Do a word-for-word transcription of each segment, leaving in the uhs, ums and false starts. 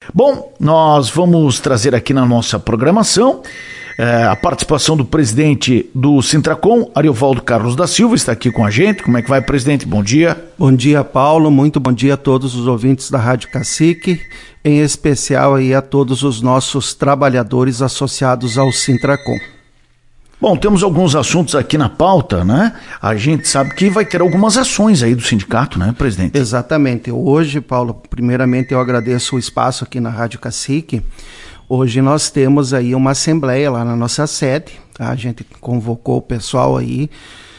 Bom, nós vamos trazer aqui na nossa programação é, a participação do presidente do Sintracom, Ariovaldo Carlos da Silva, está aqui com a gente. Como é que vai, presidente? Bom dia. Bom dia, Paulo. Muito bom dia a todos os ouvintes da Rádio Cacique, em especial aí a todos os nossos trabalhadores associados ao Sintracom. Bom, temos alguns assuntos aqui na pauta, né? A gente sabe que vai ter algumas ações aí do sindicato, né, presidente? Exatamente. Hoje, Paulo, primeiramente eu agradeço o espaço aqui na Rádio Cacique. Hoje nós temos aí uma assembleia lá na nossa sede, tá? A gente convocou o pessoal aí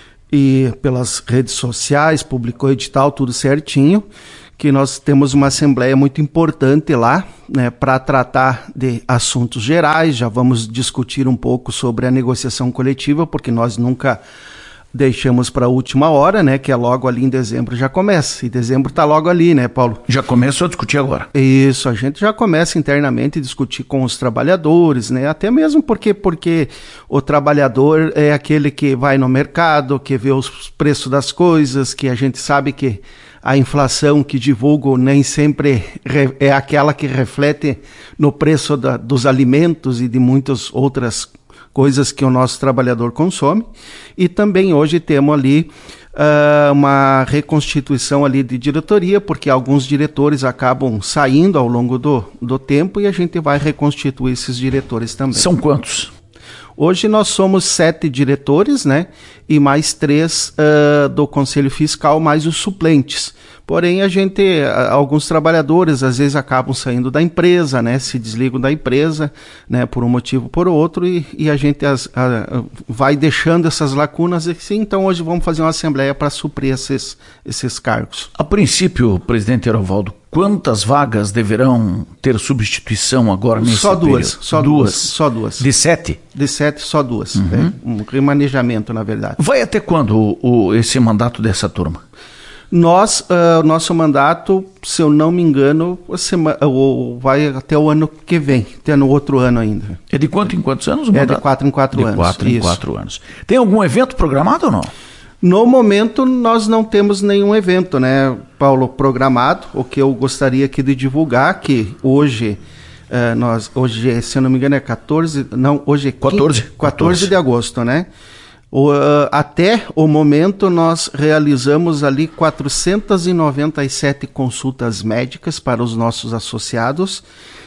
e pelas redes sociais, publicou edital, tudo certinho, que nós temos uma assembleia muito importante lá, né, para tratar de assuntos gerais. Já vamos discutir um pouco sobre a negociação coletiva, porque nós nunca deixamos para a última hora, né, que é logo ali em dezembro já começa, e dezembro está logo ali, né, Paulo? Já começou a discutir agora. Isso, a gente já começa internamente a discutir com os trabalhadores, né, até mesmo porque, porque o trabalhador é aquele que vai no mercado, que vê os preços das coisas, que a gente sabe que a inflação que divulgo nem sempre é aquela que reflete no preço da, dos alimentos e de muitas outras coisas que o nosso trabalhador consome. E também hoje temos ali uh, uma reconstituição ali de diretoria, porque alguns diretores acabam saindo ao longo do, do tempo e a gente vai reconstituir esses diretores também. São quantos? Hoje nós somos sete diretores, né, e mais três uh, do Conselho Fiscal, mais os suplentes. Porém, a gente, alguns trabalhadores às vezes acabam saindo da empresa, né, se desligam da empresa, né, por um motivo ou por outro, e, e a gente as, a, vai deixando essas lacunas assim. Então hoje vamos fazer uma assembleia para suprir esses, esses cargos. A princípio, presidente Ariovaldo, quantas vagas deverão ter substituição agora nesse Só duas, período? só duas, só duas. De sete? De sete, só duas. Uhum. É um remanejamento, na verdade. Vai até quando o, o, esse mandato dessa turma? Nós, uh, nosso mandato, se eu não me engano, sema, uh, vai até o ano que vem, até no outro ano ainda. É de quanto em quantos anos o é mandato? É de quatro em quatro de anos. De quatro em quatro anos. Tem algum evento programado ou não? No momento, nós não temos nenhum evento, né, Paulo, programado. O que eu gostaria aqui de divulgar, que hoje, uh, nós, hoje, se eu não me engano, é quatorze, não, hoje é quatorze, quatorze de agosto, né? O, uh, até o momento nós realizamos ali quatrocentas e noventa e sete consultas médicas para os nossos associados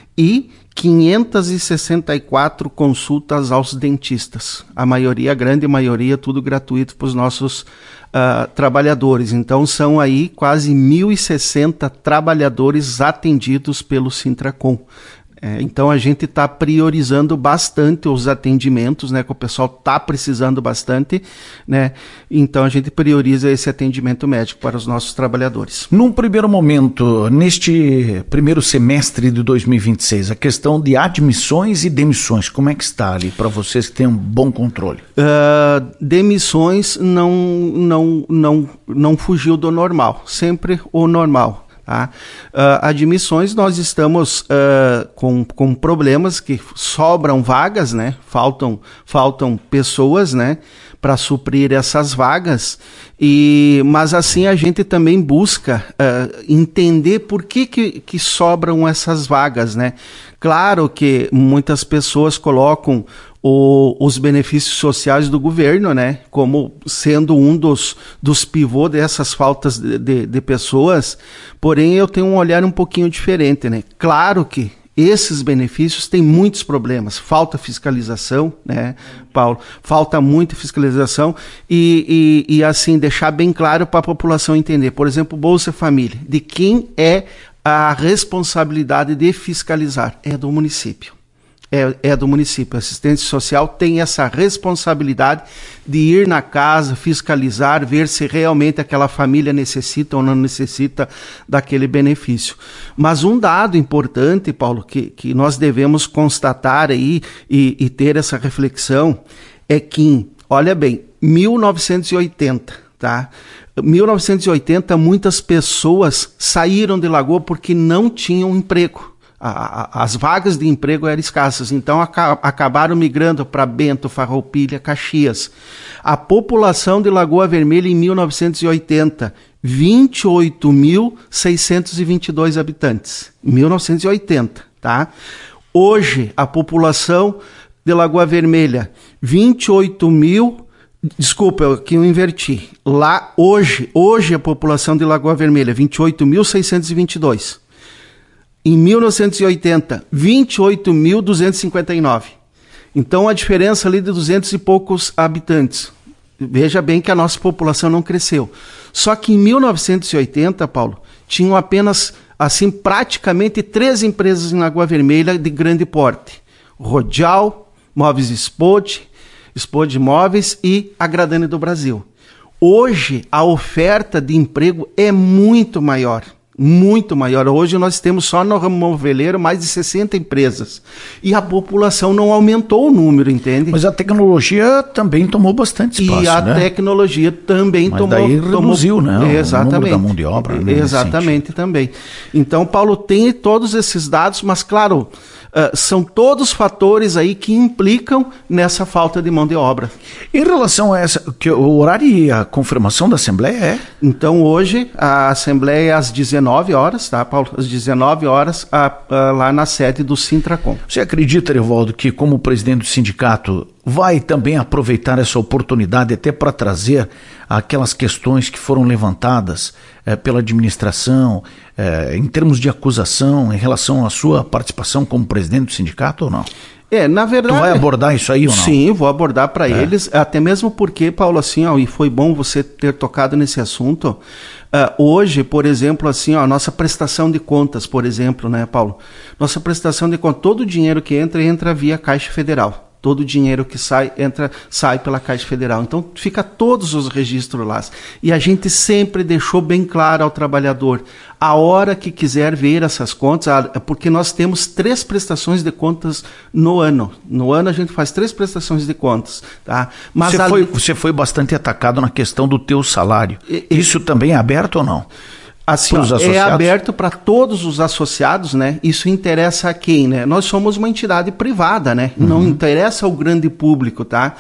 e quinhentas e sessenta e quatro consultas aos dentistas. A maioria, a grande maioria, tudo gratuito para os nossos uh, trabalhadores. Então são aí quase mil e sessenta trabalhadores atendidos pelo Sintracom. É, então a gente está priorizando bastante os atendimentos, né, que o pessoal está precisando bastante, né, então a gente prioriza esse atendimento médico para os nossos trabalhadores. Num primeiro momento, neste primeiro semestre de dois mil e vinte e seis, a questão de admissões e demissões, como é que está ali para vocês que têm um bom controle? Uh, demissões não, não, não, não fugiu do normal, sempre o normal. Tá? Uh, admissões, nós estamos uh, com, com problemas que sobram vagas, né? Faltam, faltam pessoas, né, para suprir essas vagas, e, mas assim a gente também busca uh, entender por que, que, que sobram essas vagas, né? Claro que muitas pessoas colocam O, os benefícios sociais do governo, né, como sendo um dos, dos pivôs dessas faltas de, de, de pessoas, porém eu tenho um olhar um pouquinho diferente, né. Claro que esses benefícios têm muitos problemas, falta fiscalização, né, Paulo, falta muita fiscalização e, e, e assim, deixar bem claro para a população entender, por exemplo, Bolsa Família, de quem é a responsabilidade de fiscalizar? É do município. É, é do município. A assistência social tem essa responsabilidade de ir na casa, fiscalizar, ver se realmente aquela família necessita ou não necessita daquele benefício. Mas um dado importante, Paulo, que, que nós devemos constatar aí e, e ter essa reflexão é que, olha bem, mil novecentos e oitenta, tá? mil novecentos e oitenta, muitas pessoas saíram de Lagoa porque não tinham emprego. As vagas de emprego eram escassas, então acabaram migrando para Bento, Farroupilha, Caxias. A população de Lagoa Vermelha em mil novecentos e oitenta, vinte e oito mil seiscentos e vinte e dois habitantes. mil novecentos e oitenta, tá? Hoje, a população de Lagoa Vermelha, vinte e oito mil, desculpa, que eu inverti. Lá, hoje, hoje a população de Lagoa Vermelha, vinte e oito mil seiscentos e vinte e dois. Em mil novecentos e oitenta, vinte e oito mil duzentos e cinquenta e nove. Então, a diferença ali de duzentos e poucos habitantes. Veja bem que a nossa população não cresceu. Só que em mil novecentos e oitenta, Paulo, tinham apenas, assim, praticamente três empresas em Lagoa Vermelha de grande porte. Rodial, Móveis Spod, Spod Móveis e a Gradani do Brasil. Hoje, a oferta de emprego é muito maior. Muito maior. Hoje nós temos só no ramo moveleiro mais de sessenta empresas. E a população não aumentou o número, entende? Mas a tecnologia também tomou bastante espaço, E a né? tecnologia também Mas tomou... daí reduziu, tomou, né? Exatamente. O número da mão de obra. Né, exatamente, também. Então, Paulo, tem todos esses dados, mas, claro, uh, são todos fatores aí que implicam nessa falta de mão de obra. Em relação a essa, que o horário e a confirmação da Assembleia é? Então, hoje, a Assembleia é às dezenove horas, tá, Paulo? Às dezenove horas, a, a, lá na sede do Sintracom. Você acredita, Ariovaldo, que como presidente do sindicato vai também aproveitar essa oportunidade até para trazer aquelas questões que foram levantadas eh, pela administração, eh, em termos de acusação, em relação à sua participação como presidente do sindicato ou não? É, na verdade... Tu vai abordar isso aí ou não? Sim, vou abordar para é. eles, até mesmo porque, Paulo, assim, ó, e foi bom você ter tocado nesse assunto. Uh, hoje, por exemplo, assim, ó, a nossa prestação de contas, por exemplo, né, Paulo? Nossa prestação de contas, todo o dinheiro que entra, entra via Caixa Federal. Todo o dinheiro que sai, entra, sai pela Caixa Federal. Então, fica todos os registros lá. E a gente sempre deixou bem claro ao trabalhador, a hora que quiser ver essas contas, porque nós temos três prestações de contas no ano. No ano a gente faz três prestações de contas. Tá? Mas você, a... foi, você foi bastante atacado na questão do teu salário. E, Isso e... também é aberto ou não? Assim, ó, é aberto para todos os associados, né? Isso interessa a quem, né? Nós somos uma entidade privada, né? Uhum. Não interessa ao grande público, tá?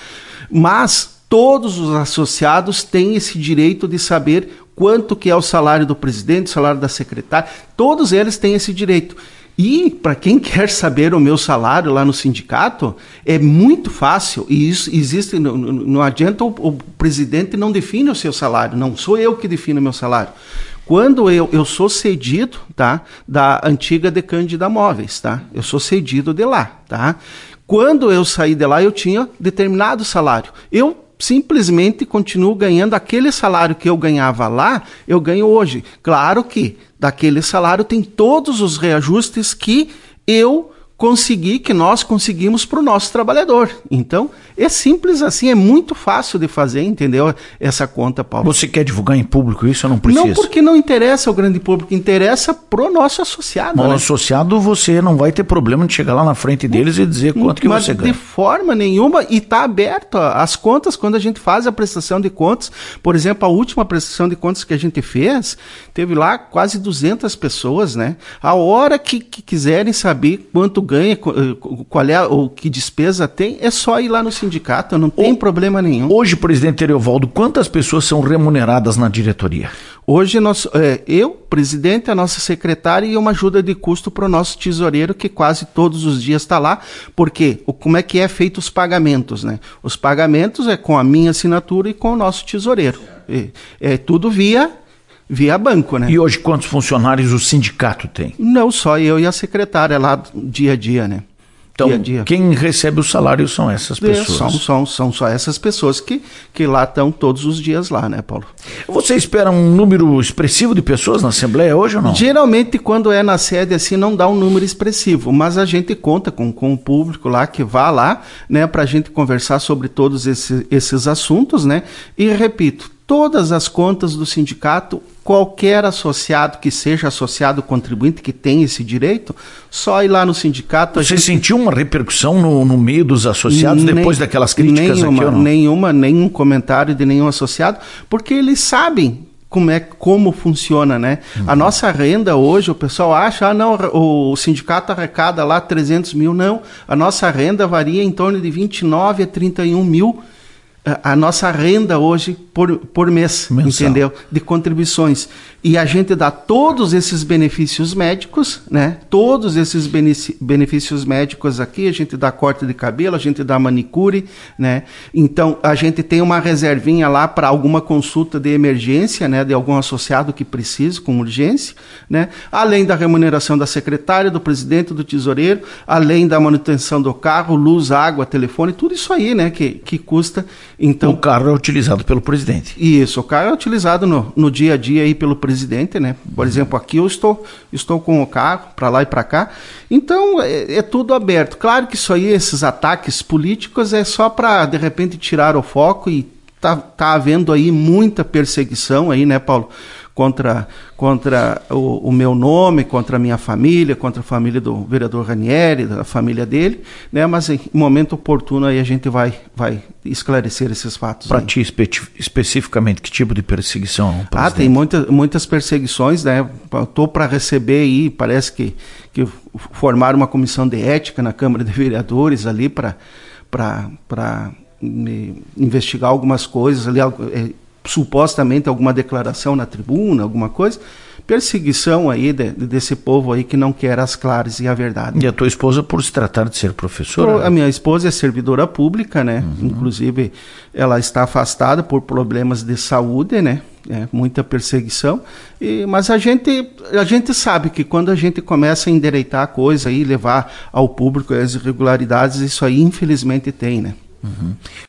Mas todos os associados têm esse direito de saber quanto que é o salário do presidente, o salário da secretária. Todos eles têm esse direito. E para quem quer saber o meu salário lá no sindicato, é muito fácil. E isso existe, não, não adianta o, o presidente não define o seu salário. Não sou eu que defino o meu salário. Quando eu, eu sou cedido, tá, da antiga Decândida Móveis, tá? Eu sou cedido de lá, tá? Quando eu saí de lá, eu tinha determinado salário. Eu simplesmente continuo ganhando aquele salário que eu ganhava lá, eu ganho hoje. Claro que daquele salário tem todos os reajustes que eu consegui, que nós conseguimos para o nosso trabalhador. Então, é simples assim, é muito fácil de fazer, entendeu? Essa conta, Paulo. Você quer divulgar em público isso ou não precisa? Não, porque não interessa ao grande público, interessa pro nosso associado. Mas né? o associado, você não vai ter problema de chegar lá na frente deles e dizer quanto que Mas você ganha. De forma nenhuma, e está aberto as contas, quando a gente faz a prestação de contas, por exemplo, a última prestação de contas que a gente fez, teve lá quase duzentas pessoas, né? A hora que, que quiserem saber quanto ganha, qual é o que despesa tem, é só ir lá no sindicato, não tem o, problema nenhum. Hoje, presidente Ariovaldo, quantas pessoas são remuneradas na diretoria? Hoje, nós, é, eu, presidente, a nossa secretária e uma ajuda de custo para o nosso tesoureiro, que quase todos os dias está lá, porque o, como é que é feito os pagamentos, né? Os pagamentos é com a minha assinatura e com o nosso tesoureiro. É, é tudo via... via banco, né? E hoje quantos funcionários o sindicato tem? Não, só eu e a secretária lá dia a dia, né? Então, dia a dia. Quem recebe o salário são essas pessoas? É, são, são, são só essas pessoas que, que lá estão todos os dias lá, né, Paulo? Você espera um número expressivo de pessoas na Assembleia hoje ou não? Geralmente, quando é na sede assim, não dá um número expressivo, mas a gente conta com, com o público lá que vá lá, né, para a gente conversar sobre todos esse, esses assuntos, né? E repito, todas as contas do sindicato, qualquer associado que seja associado contribuinte que tem esse direito, só ir lá no sindicato... Você gente... sentiu uma repercussão no, no meio dos associados Nem, depois daquelas críticas nenhuma, aqui ou não? Nenhuma, nenhum comentário de nenhum associado, porque eles sabem como é como funciona, né? Uhum. A nossa renda hoje, o pessoal acha, ah, não, o, o sindicato arrecada lá trezentos mil, não. A nossa renda varia em torno de vinte e nove a trinta e um mil. A nossa renda hoje por, por mês, Mensal. Entendeu? De contribuições. e a gente dá todos esses benefícios médicos, né? Todos esses benefícios médicos aqui, a gente dá corte de cabelo, a gente dá manicure, né? Então, a gente tem uma reservinha lá para alguma consulta de emergência, né? De algum associado que precise, com urgência, né? Além da remuneração da secretária, do presidente, do tesoureiro, além da manutenção do carro, luz, água, telefone, tudo isso aí, né? Que, que custa, então... O carro é utilizado pelo presidente. Isso, o carro é utilizado no, no dia a dia aí pelo presidente, né? Por exemplo, aqui eu estou, estou com o carro para lá e para cá. Então, é, é tudo aberto. Claro que isso aí, esses ataques políticos, é só para, de repente, tirar o foco e tá, tá havendo aí muita perseguição aí, né, Paulo? Contra, contra o, o meu nome, contra a minha família, contra a família do vereador Ranieri, da família dele, né? Mas em momento oportuno aí a gente vai, vai esclarecer esses fatos. Para ti, espe especificamente, que tipo de perseguição? Ah, tem muita, muitas perseguições, né? Estou para receber aí, parece que, que formaram uma comissão de ética na Câmara de Vereadores ali para investigar algumas coisas ali, é, supostamente alguma declaração na tribuna, alguma coisa, perseguição aí de, desse povo aí que não quer as claras e a verdade. E a tua esposa, por se tratar de ser professora? A minha esposa é servidora pública, né? Uhum. Inclusive, ela está afastada por problemas de saúde, né? É, muita perseguição, e, mas a gente, a gente sabe que quando a gente começa a endireitar a coisa e levar ao público as irregularidades, isso aí infelizmente tem, né? Uhum.